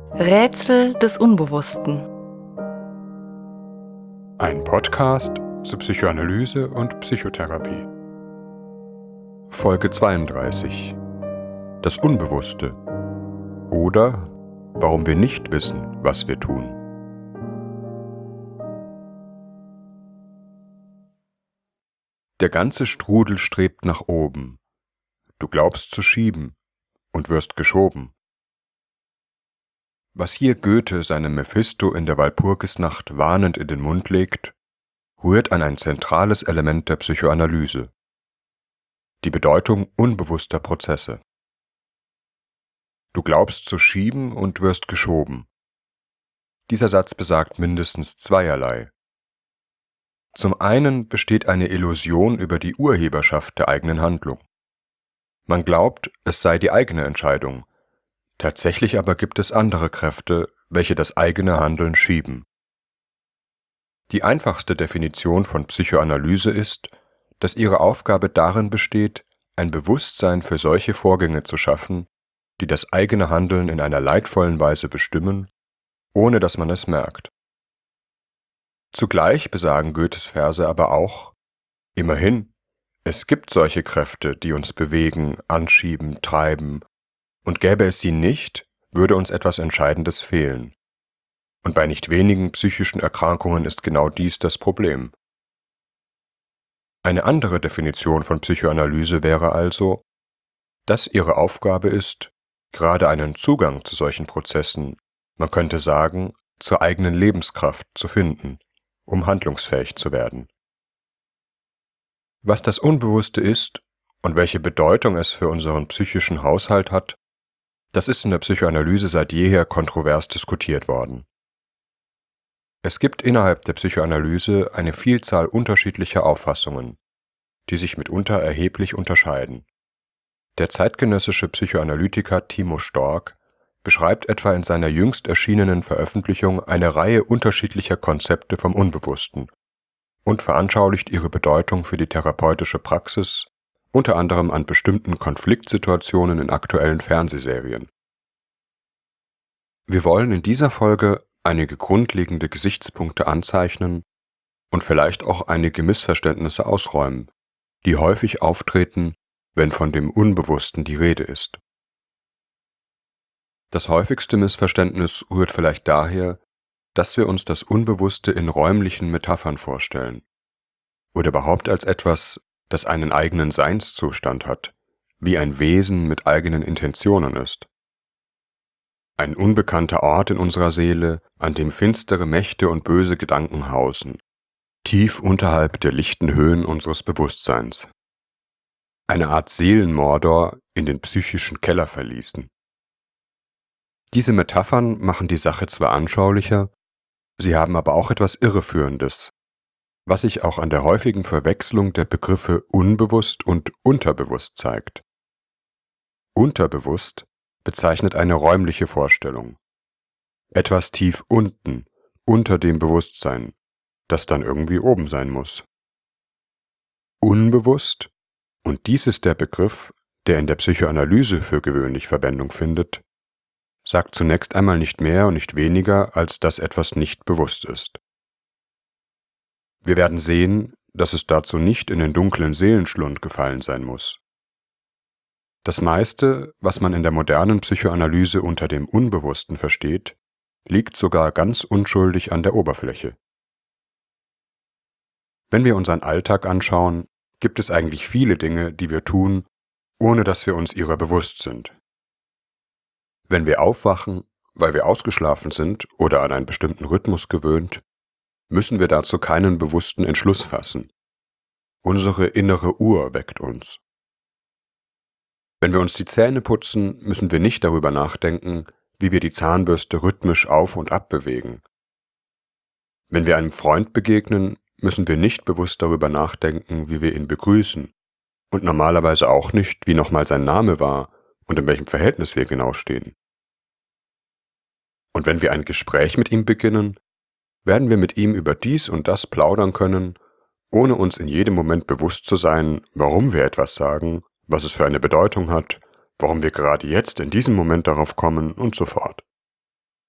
Rätsel des Unbewussten. Ein Podcast zur Psychoanalyse und Psychotherapie. Folge 32. Das Unbewusste. Oder warum wir nicht wissen, was wir tun. Der ganze Strudel strebt nach oben. Du glaubst zu schieben und wirst geschoben. Was hier Goethe seinem Mephisto in der Walpurgisnacht warnend in den Mund legt, rührt an ein zentrales Element der Psychoanalyse: die Bedeutung unbewusster Prozesse. Du glaubst zu schieben und wirst geschoben. Dieser Satz besagt mindestens zweierlei. Zum einen besteht eine Illusion über die Urheberschaft der eigenen Handlung. Man glaubt, es sei die eigene Entscheidung. Tatsächlich aber gibt es andere Kräfte, welche das eigene Handeln schieben. Die einfachste Definition von Psychoanalyse ist, dass ihre Aufgabe darin besteht, ein Bewusstsein für solche Vorgänge zu schaffen, die das eigene Handeln in einer leidvollen Weise bestimmen, ohne dass man es merkt. Zugleich besagen Goethes Verse aber auch: Immerhin, es gibt solche Kräfte, die uns bewegen, anschieben, treiben, und gäbe es sie nicht, würde uns etwas Entscheidendes fehlen. Und bei nicht wenigen psychischen Erkrankungen ist genau dies das Problem. Eine andere Definition von Psychoanalyse wäre also, dass ihre Aufgabe ist, gerade einen Zugang zu solchen Prozessen, man könnte sagen, zur eigenen Lebenskraft zu finden, um handlungsfähig zu werden. Was das Unbewusste ist und welche Bedeutung es für unseren psychischen Haushalt hat, das ist in der Psychoanalyse seit jeher kontrovers diskutiert worden. Es gibt innerhalb der Psychoanalyse eine Vielzahl unterschiedlicher Auffassungen, die sich mitunter erheblich unterscheiden. Der zeitgenössische Psychoanalytiker Timo Stork beschreibt etwa in seiner jüngst erschienenen Veröffentlichung eine Reihe unterschiedlicher Konzepte vom Unbewussten und veranschaulicht ihre Bedeutung für die therapeutische Praxis, unter anderem an bestimmten Konfliktsituationen in aktuellen Fernsehserien. Wir wollen in dieser Folge einige grundlegende Gesichtspunkte anzeichnen und vielleicht auch einige Missverständnisse ausräumen, die häufig auftreten, wenn von dem Unbewussten die Rede ist. Das häufigste Missverständnis rührt vielleicht daher, dass wir uns das Unbewusste in räumlichen Metaphern vorstellen oder überhaupt als etwas, das einen eigenen Seinszustand hat, wie ein Wesen mit eigenen Intentionen ist. Ein unbekannter Ort in unserer Seele, an dem finstere Mächte und böse Gedanken hausen, tief unterhalb der lichten Höhen unseres Bewusstseins. Eine Art Seelenmordor in den psychischen Kellerverließen. Diese Metaphern machen die Sache zwar anschaulicher, sie haben aber auch etwas Irreführendes, was sich auch an der häufigen Verwechslung der Begriffe unbewusst und unterbewusst zeigt. Unterbewusst bezeichnet eine räumliche Vorstellung. Etwas tief unten, unter dem Bewusstsein, das dann irgendwie oben sein muss. Unbewusst, und dies ist der Begriff, der in der Psychoanalyse für gewöhnlich Verwendung findet, sagt zunächst einmal nicht mehr und nicht weniger, als dass etwas nicht bewusst ist. Wir werden sehen, dass es dazu nicht in den dunklen Seelenschlund gefallen sein muss. Das meiste, was man in der modernen Psychoanalyse unter dem Unbewussten versteht, liegt sogar ganz unschuldig an der Oberfläche. Wenn wir unseren Alltag anschauen, gibt es eigentlich viele Dinge, die wir tun, ohne dass wir uns ihrer bewusst sind. Wenn wir aufwachen, weil wir ausgeschlafen sind oder an einen bestimmten Rhythmus gewöhnt, müssen wir dazu keinen bewussten Entschluss fassen. Unsere innere Uhr weckt uns. Wenn wir uns die Zähne putzen, müssen wir nicht darüber nachdenken, wie wir die Zahnbürste rhythmisch auf und ab bewegen. Wenn wir einem Freund begegnen, müssen wir nicht bewusst darüber nachdenken, wie wir ihn begrüßen, und normalerweise auch nicht, wie nochmal sein Name war und in welchem Verhältnis wir genau stehen. Und wenn wir ein Gespräch mit ihm beginnen, werden wir mit ihm über dies und das plaudern können, ohne uns in jedem Moment bewusst zu sein, warum wir etwas sagen, was es für eine Bedeutung hat, warum wir gerade jetzt in diesem Moment darauf kommen und so fort.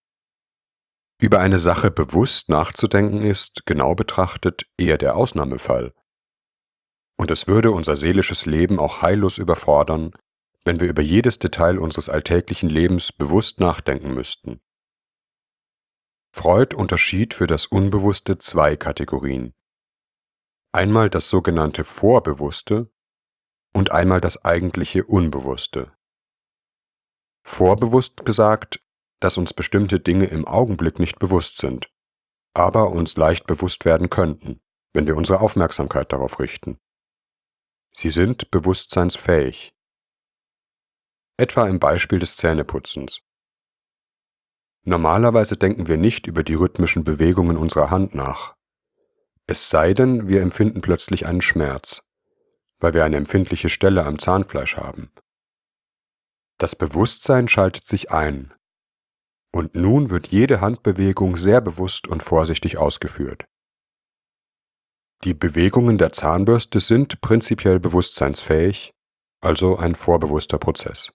Über eine Sache bewusst nachzudenken ist, genau betrachtet, eher der Ausnahmefall. Und es würde unser seelisches Leben auch heillos überfordern, wenn wir über jedes Detail unseres alltäglichen Lebens bewusst nachdenken müssten. Freud unterschied für das Unbewusste zwei Kategorien. Einmal das sogenannte Vorbewusste und einmal das eigentliche Unbewusste. Vorbewusst besagt, dass uns bestimmte Dinge im Augenblick nicht bewusst sind, aber uns leicht bewusst werden könnten, wenn wir unsere Aufmerksamkeit darauf richten. Sie sind bewusstseinsfähig. Etwa im Beispiel des Zähneputzens. Normalerweise denken wir nicht über die rhythmischen Bewegungen unserer Hand nach. Es sei denn, wir empfinden plötzlich einen Schmerz, weil wir eine empfindliche Stelle am Zahnfleisch haben. Das Bewusstsein schaltet sich ein. Und nun wird jede Handbewegung sehr bewusst und vorsichtig ausgeführt. Die Bewegungen der Zahnbürste sind prinzipiell bewusstseinsfähig, also ein vorbewusster Prozess.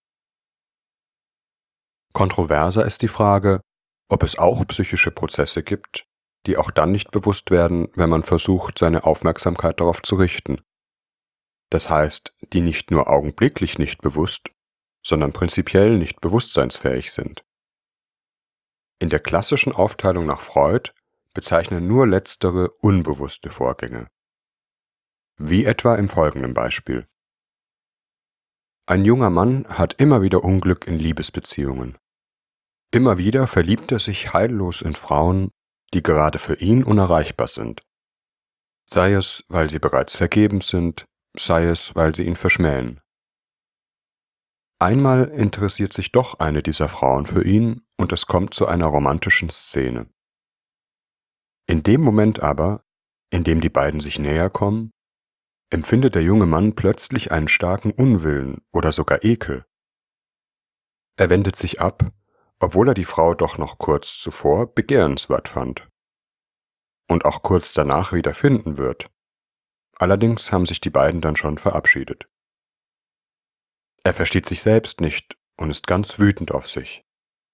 Kontroverser ist die Frage, ob es auch psychische Prozesse gibt, die auch dann nicht bewusst werden, wenn man versucht, seine Aufmerksamkeit darauf zu richten. Das heißt, die nicht nur augenblicklich nicht bewusst, sondern prinzipiell nicht bewusstseinsfähig sind. In der klassischen Aufteilung nach Freud bezeichnen nur letztere unbewusste Vorgänge. Wie etwa im folgenden Beispiel. Ein junger Mann hat immer wieder Unglück in Liebesbeziehungen. Immer wieder verliebt er sich heillos in Frauen, die gerade für ihn unerreichbar sind. Sei es, weil sie bereits vergeben sind, sei es, weil sie ihn verschmähen. Einmal interessiert sich doch eine dieser Frauen für ihn und es kommt zu einer romantischen Szene. In dem Moment aber, in dem die beiden sich näher kommen, empfindet der junge Mann plötzlich einen starken Unwillen oder sogar Ekel. Er wendet sich ab, obwohl er die Frau doch noch kurz zuvor begehrenswert fand. Und auch kurz danach wieder finden wird. Allerdings haben sich die beiden dann schon verabschiedet. Er versteht sich selbst nicht und ist ganz wütend auf sich.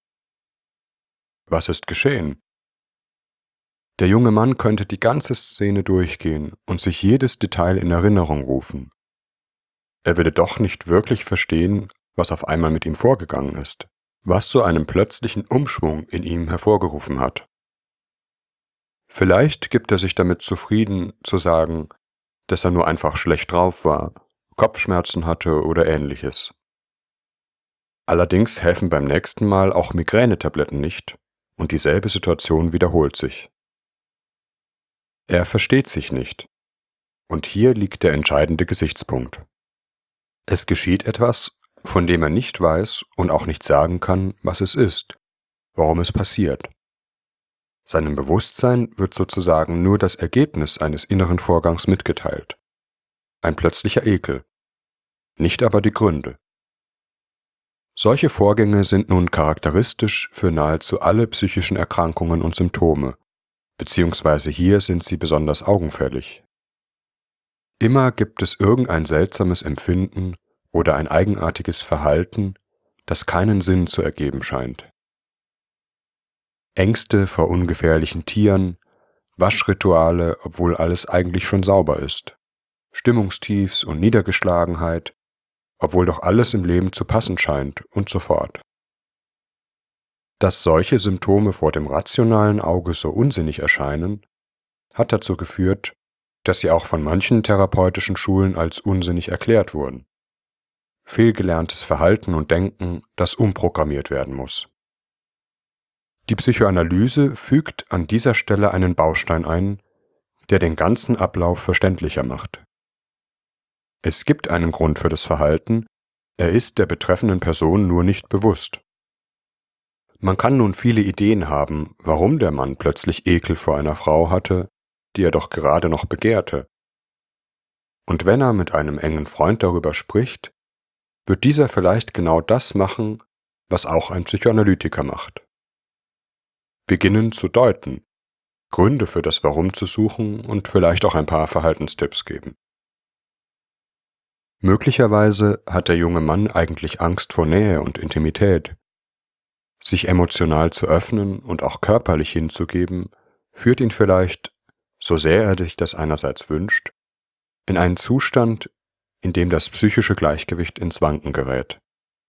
Was ist geschehen? Der junge Mann könnte die ganze Szene durchgehen und sich jedes Detail in Erinnerung rufen. Er würde doch nicht wirklich verstehen, was auf einmal mit ihm vorgegangen ist, was so einen plötzlichen Umschwung in ihm hervorgerufen hat. Vielleicht gibt er sich damit zufrieden, zu sagen, dass er nur einfach schlecht drauf war, Kopfschmerzen hatte oder ähnliches. Allerdings helfen beim nächsten Mal auch Migränetabletten nicht und dieselbe Situation wiederholt sich. Er versteht sich nicht. Und hier liegt der entscheidende Gesichtspunkt. Es geschieht etwas, von dem er nicht weiß und auch nicht sagen kann, was es ist, warum es passiert. Seinem Bewusstsein wird sozusagen nur das Ergebnis eines inneren Vorgangs mitgeteilt. Ein plötzlicher Ekel, nicht aber die Gründe. Solche Vorgänge sind nun charakteristisch für nahezu alle psychischen Erkrankungen und Symptome, beziehungsweise hier sind sie besonders augenfällig. Immer gibt es irgendein seltsames Empfinden oder ein eigenartiges Verhalten, das keinen Sinn zu ergeben scheint. Ängste vor ungefährlichen Tieren, Waschrituale, obwohl alles eigentlich schon sauber ist, Stimmungstiefs und Niedergeschlagenheit, obwohl doch alles im Leben zu passen scheint und so fort. Dass solche Symptome vor dem rationalen Auge so unsinnig erscheinen, hat dazu geführt, dass sie auch von manchen therapeutischen Schulen als unsinnig erklärt wurden. Fehlgelerntes Verhalten und Denken, das umprogrammiert werden muss. Die Psychoanalyse fügt an dieser Stelle einen Baustein ein, der den ganzen Ablauf verständlicher macht. Es gibt einen Grund für das Verhalten, er ist der betreffenden Person nur nicht bewusst. Man kann nun viele Ideen haben, warum der Mann plötzlich Ekel vor einer Frau hatte, die er doch gerade noch begehrte. Und wenn er mit einem engen Freund darüber spricht, wird dieser vielleicht genau das machen, was auch ein Psychoanalytiker macht. Beginnen zu deuten, Gründe für das Warum zu suchen und vielleicht auch ein paar Verhaltenstipps geben. Möglicherweise hat der junge Mann eigentlich Angst vor Nähe und Intimität. Sich emotional zu öffnen und auch körperlich hinzugeben, führt ihn vielleicht, so sehr er sich das einerseits wünscht, in einen Zustand, in dem das psychische Gleichgewicht ins Wanken gerät.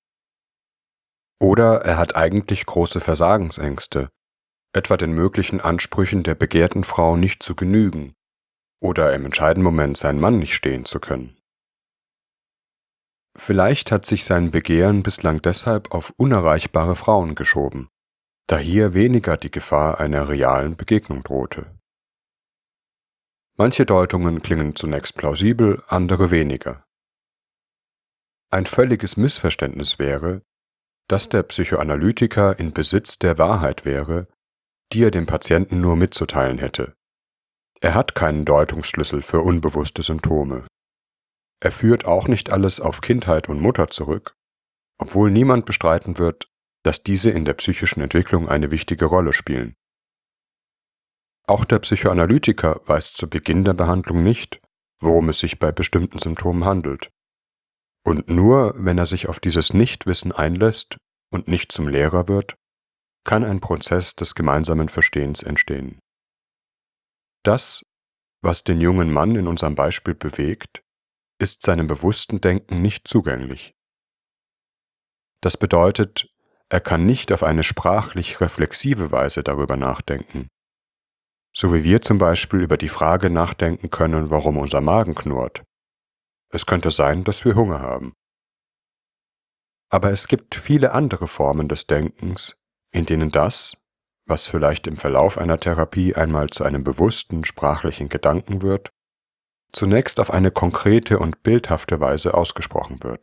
Oder er hat eigentlich große Versagensängste, etwa den möglichen Ansprüchen der begehrten Frau nicht zu genügen oder im entscheidenden Moment seinen Mann nicht stehen zu können. Vielleicht hat sich sein Begehren bislang deshalb auf unerreichbare Frauen geschoben, da hier weniger die Gefahr einer realen Begegnung drohte. Manche Deutungen klingen zunächst plausibel, andere weniger. Ein völliges Missverständnis wäre, dass der Psychoanalytiker in Besitz der Wahrheit wäre, die er dem Patienten nur mitzuteilen hätte. Er hat keinen Deutungsschlüssel für unbewusste Symptome. Er führt auch nicht alles auf Kindheit und Mutter zurück, obwohl niemand bestreiten wird, dass diese in der psychischen Entwicklung eine wichtige Rolle spielen. Auch der Psychoanalytiker weiß zu Beginn der Behandlung nicht, worum es sich bei bestimmten Symptomen handelt. Und nur wenn er sich auf dieses Nichtwissen einlässt und nicht zum Lehrer wird, kann ein Prozess des gemeinsamen Verstehens entstehen. Das, was den jungen Mann in unserem Beispiel bewegt, ist seinem bewussten Denken nicht zugänglich. Das bedeutet, er kann nicht auf eine sprachlich reflexive Weise darüber nachdenken, so wie wir zum Beispiel über die Frage nachdenken können, warum unser Magen knurrt. Es könnte sein, dass wir Hunger haben. Aber es gibt viele andere Formen des Denkens, in denen das, was vielleicht im Verlauf einer Therapie einmal zu einem bewussten sprachlichen Gedanken wird, zunächst auf eine konkrete und bildhafte Weise ausgesprochen wird.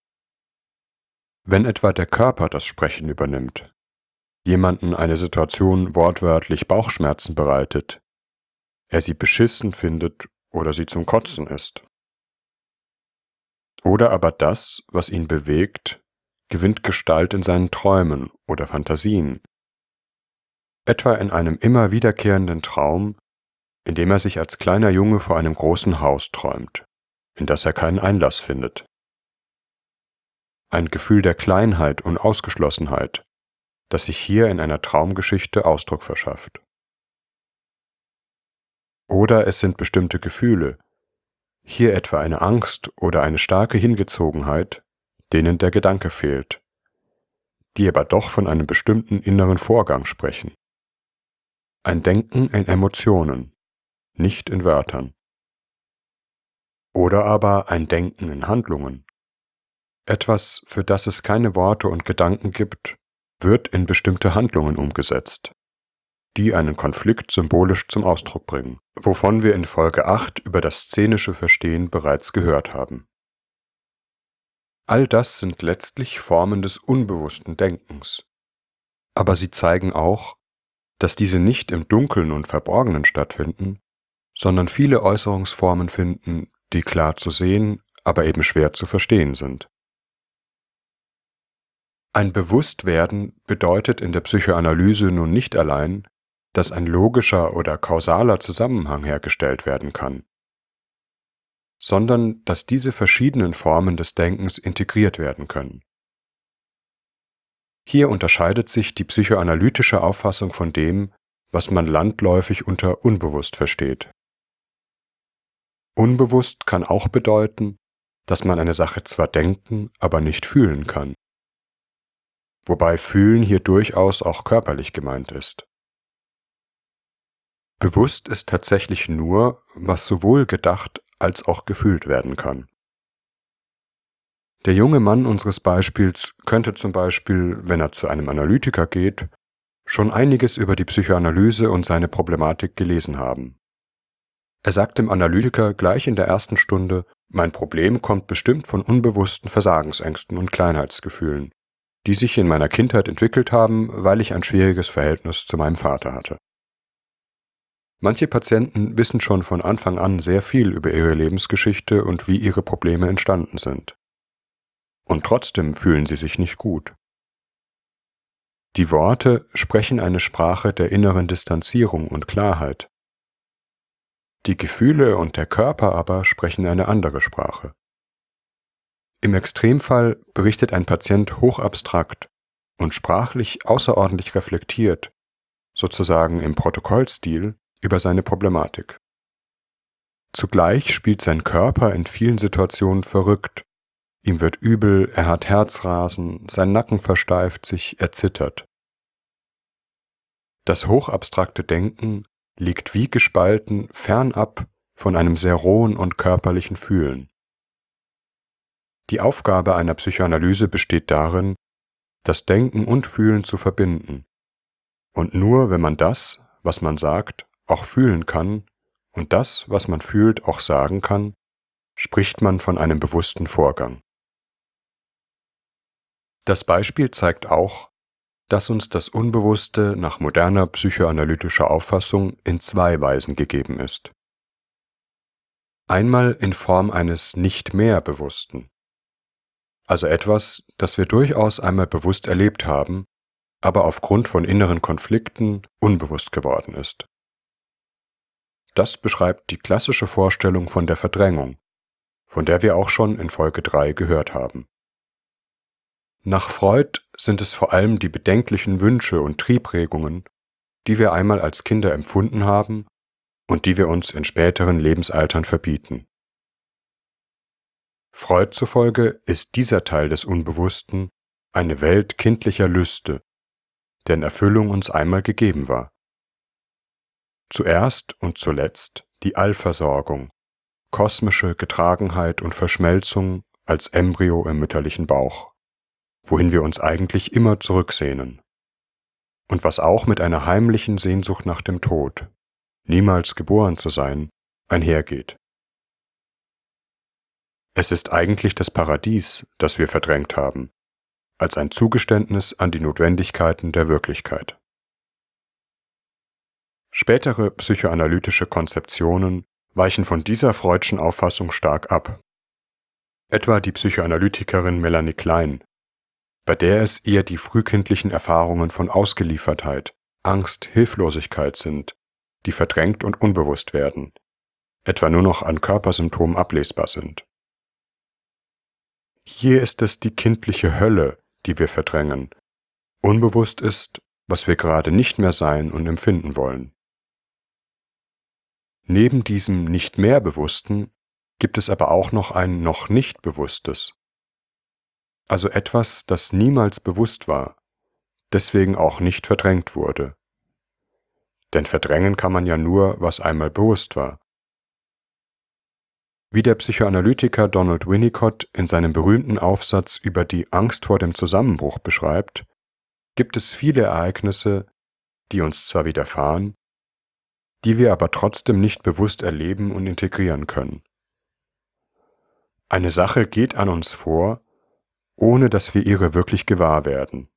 Wenn etwa der Körper das Sprechen übernimmt, jemanden eine Situation wortwörtlich Bauchschmerzen bereitet, er sie beschissen findet oder sie zum Kotzen ist. Oder aber das, was ihn bewegt, gewinnt Gestalt in seinen Träumen oder Fantasien, etwa in einem immer wiederkehrenden Traum, in dem er sich als kleiner Junge vor einem großen Haus träumt, in das er keinen Einlass findet. Ein Gefühl der Kleinheit und Ausgeschlossenheit, das sich hier in einer Traumgeschichte Ausdruck verschafft. Oder es sind bestimmte Gefühle, hier etwa eine Angst oder eine starke Hingezogenheit, denen der Gedanke fehlt, die aber doch von einem bestimmten inneren Vorgang sprechen. Ein Denken in Emotionen, nicht in Wörtern. Oder aber ein Denken in Handlungen. Etwas, für das es keine Worte und Gedanken gibt, wird in bestimmte Handlungen umgesetzt, die einen Konflikt symbolisch zum Ausdruck bringen, wovon wir in Folge 8 über das szenische Verstehen bereits gehört haben. All das sind letztlich Formen des unbewussten Denkens, aber sie zeigen auch, dass diese nicht im Dunkeln und Verborgenen stattfinden, sondern viele Äußerungsformen finden, die klar zu sehen, aber eben schwer zu verstehen sind. Ein Bewusstwerden bedeutet in der Psychoanalyse nun nicht allein, dass ein logischer oder kausaler Zusammenhang hergestellt werden kann, sondern dass diese verschiedenen Formen des Denkens integriert werden können. Hier unterscheidet sich die psychoanalytische Auffassung von dem, was man landläufig unter unbewusst versteht. Unbewusst kann auch bedeuten, dass man eine Sache zwar denken, aber nicht fühlen kann. Wobei Fühlen hier durchaus auch körperlich gemeint ist. Bewusst ist tatsächlich nur, was sowohl gedacht als auch gefühlt werden kann. Der junge Mann unseres Beispiels könnte zum Beispiel, wenn er zu einem Analytiker geht, schon einiges über die Psychoanalyse und seine Problematik gelesen haben. Er sagt dem Analytiker gleich in der ersten Stunde, mein Problem kommt bestimmt von unbewussten Versagensängsten und Kleinheitsgefühlen, die sich in meiner Kindheit entwickelt haben, weil ich ein schwieriges Verhältnis zu meinem Vater hatte. Manche Patienten wissen schon von Anfang an sehr viel über ihre Lebensgeschichte und wie ihre Probleme entstanden sind. Und trotzdem fühlen sie sich nicht gut. Die Worte sprechen eine Sprache der inneren Distanzierung und Klarheit. Die Gefühle und der Körper aber sprechen eine andere Sprache. Im Extremfall berichtet ein Patient hochabstrakt, und sprachlich außerordentlich reflektiert, sozusagen im Protokollstil, über seine Problematik. Zugleich spielt sein Körper in vielen Situationen verrückt. Ihm wird übel, er hat Herzrasen, sein Nacken versteift sich, er zittert. Das hochabstrakte Denken liegt wie gespalten fernab von einem sehr rohen und körperlichen Fühlen. Die Aufgabe einer Psychoanalyse besteht darin, das Denken und Fühlen zu verbinden. Und nur wenn man das, was man sagt, auch fühlen kann und das, was man fühlt, auch sagen kann, spricht man von einem bewussten Vorgang. Das Beispiel zeigt auch, dass uns das Unbewusste nach moderner psychoanalytischer Auffassung in zwei Weisen gegeben ist. Einmal in Form eines Nicht-mehr-Bewussten, also etwas, das wir durchaus einmal bewusst erlebt haben, aber aufgrund von inneren Konflikten unbewusst geworden ist. Das beschreibt die klassische Vorstellung von der Verdrängung, von der wir auch schon in Folge 3 gehört haben. Nach Freud sind es vor allem die bedenklichen Wünsche und Triebregungen, die wir einmal als Kinder empfunden haben und die wir uns in späteren Lebensaltern verbieten. Freud zufolge ist dieser Teil des Unbewussten eine Welt kindlicher Lüste, deren Erfüllung uns einmal gegeben war. Zuerst und zuletzt die Allversorgung, kosmische Getragenheit und Verschmelzung als Embryo im mütterlichen Bauch, wohin wir uns eigentlich immer zurücksehnen. Und was auch mit einer heimlichen Sehnsucht nach dem Tod, niemals geboren zu sein, einhergeht. Es ist eigentlich das Paradies, das wir verdrängt haben, als ein Zugeständnis an die Notwendigkeiten der Wirklichkeit. Spätere psychoanalytische Konzeptionen weichen von dieser freudschen Auffassung stark ab. Etwa die Psychoanalytikerin Melanie Klein, bei der es eher die frühkindlichen Erfahrungen von Ausgeliefertheit, Angst, Hilflosigkeit sind, die verdrängt und unbewusst werden, etwa nur noch an Körpersymptomen ablesbar sind. Hier ist es die kindliche Hölle, die wir verdrängen. Unbewusst ist, was wir gerade nicht mehr sein und empfinden wollen. Neben diesem Nicht-mehr-Bewussten gibt es aber auch noch ein Noch-nicht-Bewusstes. Also etwas, das niemals bewusst war, deswegen auch nicht verdrängt wurde. Denn verdrängen kann man ja nur, was einmal bewusst war. Wie der Psychoanalytiker Donald Winnicott in seinem berühmten Aufsatz über die Angst vor dem Zusammenbruch beschreibt, gibt es viele Ereignisse, die uns zwar widerfahren, die wir aber trotzdem nicht bewusst erleben und integrieren können. Eine Sache geht an uns vor, ohne dass wir ihre wirklich gewahr werden.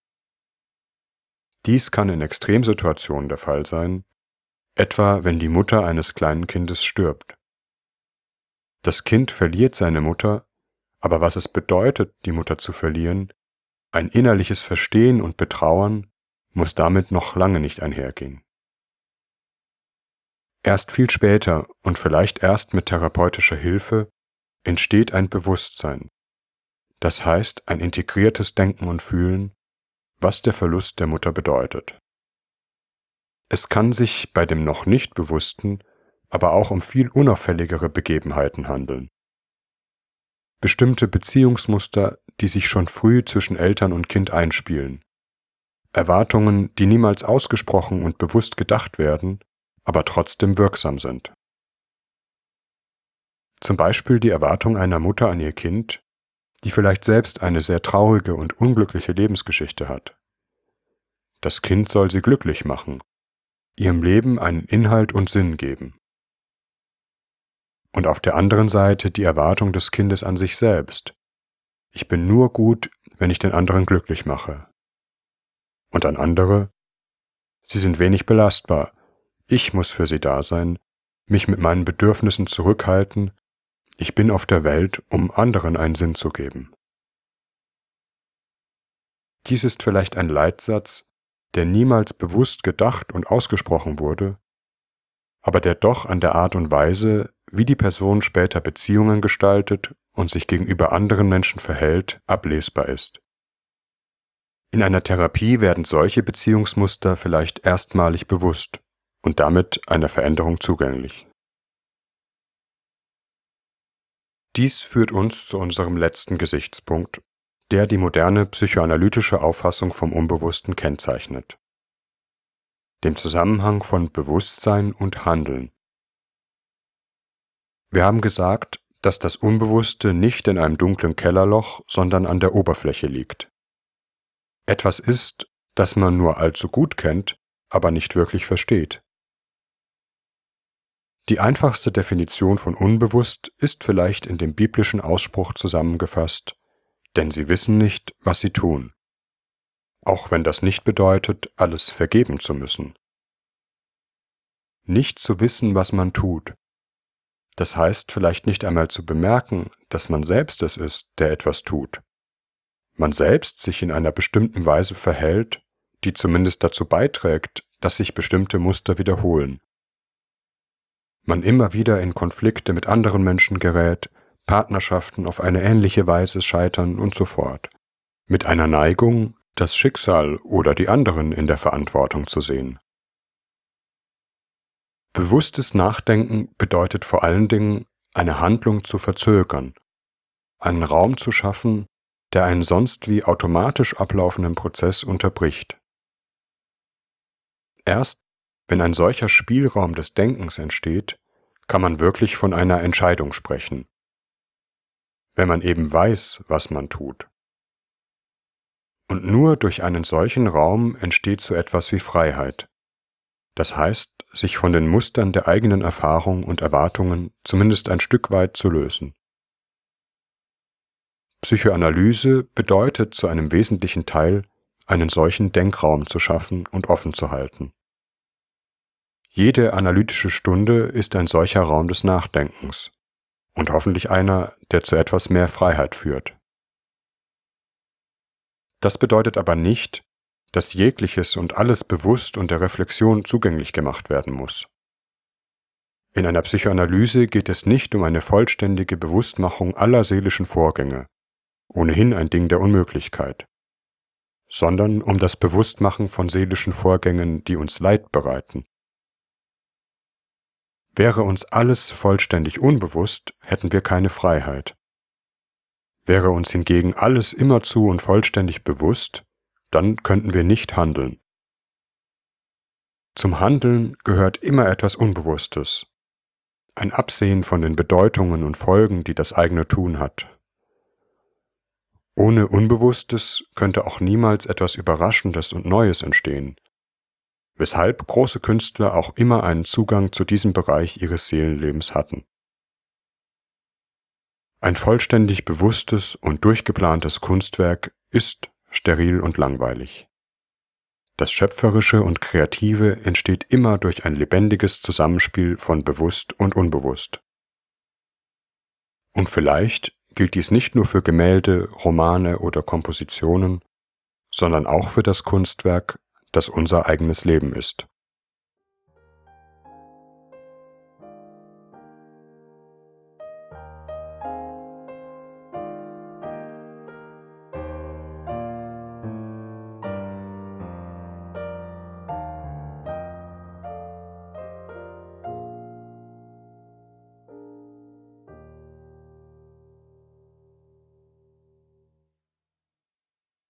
Dies kann in Extremsituationen der Fall sein, etwa wenn die Mutter eines kleinen Kindes stirbt. Das Kind verliert seine Mutter, aber was es bedeutet, die Mutter zu verlieren, ein innerliches Verstehen und Betrauern, muss damit noch lange nicht einhergehen. Erst viel später und vielleicht erst mit therapeutischer Hilfe entsteht ein Bewusstsein, das heißt ein integriertes Denken und Fühlen, was der Verlust der Mutter bedeutet. Es kann sich bei dem noch nicht Bewussten aber auch um viel unauffälligere Begebenheiten handeln. Bestimmte Beziehungsmuster, die sich schon früh zwischen Eltern und Kind einspielen. Erwartungen, die niemals ausgesprochen und bewusst gedacht werden, aber trotzdem wirksam sind. Zum Beispiel die Erwartung einer Mutter an ihr Kind, die vielleicht selbst eine sehr traurige und unglückliche Lebensgeschichte hat. Das Kind soll sie glücklich machen, ihrem Leben einen Inhalt und Sinn geben. Und auf der anderen Seite die Erwartung des Kindes an sich selbst. Ich bin nur gut, wenn ich den anderen glücklich mache. Und an andere, sie sind wenig belastbar, ich muss für sie da sein, mich mit meinen Bedürfnissen zurückhalten, ich bin auf der Welt, um anderen einen Sinn zu geben. Dies ist vielleicht ein Leitsatz, der niemals bewusst gedacht und ausgesprochen wurde, aber der doch an der Art und Weise, wie die Person später Beziehungen gestaltet und sich gegenüber anderen Menschen verhält, ablesbar ist. In einer Therapie werden solche Beziehungsmuster vielleicht erstmalig bewusst und damit einer Veränderung zugänglich. Dies führt uns zu unserem letzten Gesichtspunkt, der die moderne psychoanalytische Auffassung vom Unbewussten kennzeichnet: dem Zusammenhang von Bewusstsein und Handeln. Wir haben gesagt, dass das Unbewusste nicht in einem dunklen Kellerloch, sondern an der Oberfläche liegt. Etwas ist, das man nur allzu gut kennt, aber nicht wirklich versteht. Die einfachste Definition von unbewusst ist vielleicht in dem biblischen Ausspruch zusammengefasst: denn sie wissen nicht, was sie tun. Auch wenn das nicht bedeutet, alles vergeben zu müssen. Nicht zu wissen, was man tut. Das heißt vielleicht nicht einmal zu bemerken, dass man selbst es ist, der etwas tut. Man selbst sich in einer bestimmten Weise verhält, die zumindest dazu beiträgt, dass sich bestimmte Muster wiederholen. Man immer wieder in Konflikte mit anderen Menschen gerät, Partnerschaften auf eine ähnliche Weise scheitern und so fort. Mit einer Neigung, das Schicksal oder die anderen in der Verantwortung zu sehen. Bewusstes Nachdenken bedeutet vor allen Dingen, eine Handlung zu verzögern, einen Raum zu schaffen, der einen sonst wie automatisch ablaufenden Prozess unterbricht. Erst wenn ein solcher Spielraum des Denkens entsteht, kann man wirklich von einer Entscheidung sprechen. Wenn man eben weiß, was man tut. Und nur durch einen solchen Raum entsteht so etwas wie Freiheit. Das heißt, sich von den Mustern der eigenen Erfahrung und Erwartungen zumindest ein Stück weit zu lösen. Psychoanalyse bedeutet zu einem wesentlichen Teil, einen solchen Denkraum zu schaffen und offen zu halten. Jede analytische Stunde ist ein solcher Raum des Nachdenkens und hoffentlich einer, der zu etwas mehr Freiheit führt. Das bedeutet aber nicht, dass jegliches und alles bewusst und der Reflexion zugänglich gemacht werden muss. In einer Psychoanalyse geht es nicht um eine vollständige Bewusstmachung aller seelischen Vorgänge, ohnehin ein Ding der Unmöglichkeit, sondern um das Bewusstmachen von seelischen Vorgängen, die uns Leid bereiten. Wäre uns alles vollständig unbewusst, hätten wir keine Freiheit. Wäre uns hingegen alles immerzu und vollständig bewusst, dann könnten wir nicht handeln. Zum Handeln gehört immer etwas Unbewusstes, ein Absehen von den Bedeutungen und Folgen, die das eigene Tun hat. Ohne Unbewusstes könnte auch niemals etwas Überraschendes und Neues entstehen, weshalb große Künstler auch immer einen Zugang zu diesem Bereich ihres Seelenlebens hatten. Ein vollständig bewusstes und durchgeplantes Kunstwerk ist steril und langweilig. Das Schöpferische und Kreative entsteht immer durch ein lebendiges Zusammenspiel von bewusst und unbewusst. Und vielleicht gilt dies nicht nur für Gemälde, Romane oder Kompositionen, sondern auch für das Kunstwerk, das unser eigenes Leben ist.